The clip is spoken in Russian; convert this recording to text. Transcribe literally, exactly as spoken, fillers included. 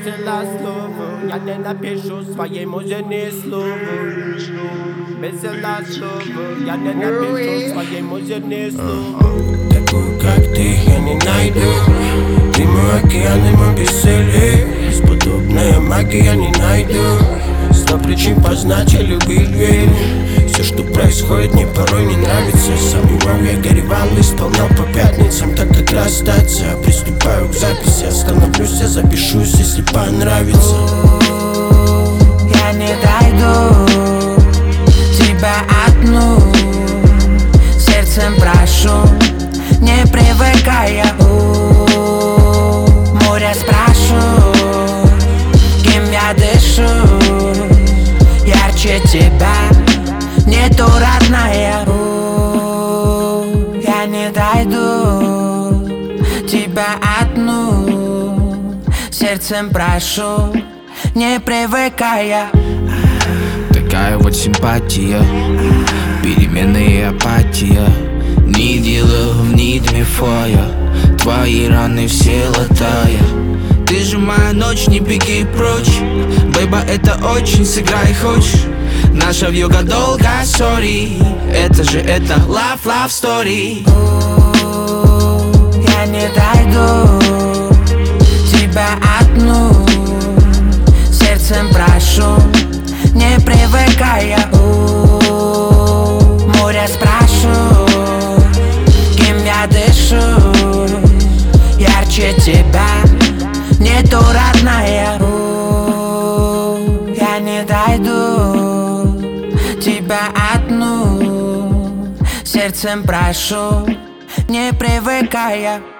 Весело слово, я не напишу своей музе ни слова. Весело слово, я не напишу своей музе ни слова. Такую, как ты, я не найду. Ты мой океан и мой бесцелье. Бесподобная магия не найду. Сто причин познать и любить дверь. Все, что происходит, мне порой не нравится. Сам его я горевал, исполнял по пятницам. Так как расстаться, приступаю к записи. Остановлюсь, я запишусь, если понравится. Я не дойду тебя одну. Сердцем прошу, не привыкая. Море спрашиваю, кем я дышу. Ярче тебя нету, родная. Я не дойду тебя одну. Сердцем прошу, не привыкая. Такая вот симпатия, переменная апатия. Needle в need me fire. Твои раны все латая. Ты же моя ночь, не беги прочь. Бэйба, это очень, сыграй хочешь. Наша вьюга долго, сори. Это же это love, love story. Я не дойду тебя одну. Сердцем прошу, не привыкая. Море спрашиваю, кем я дышу. Ярче тебя нету, родная. Я не дойду тебя одну. Сердцем прошу, не привыкая.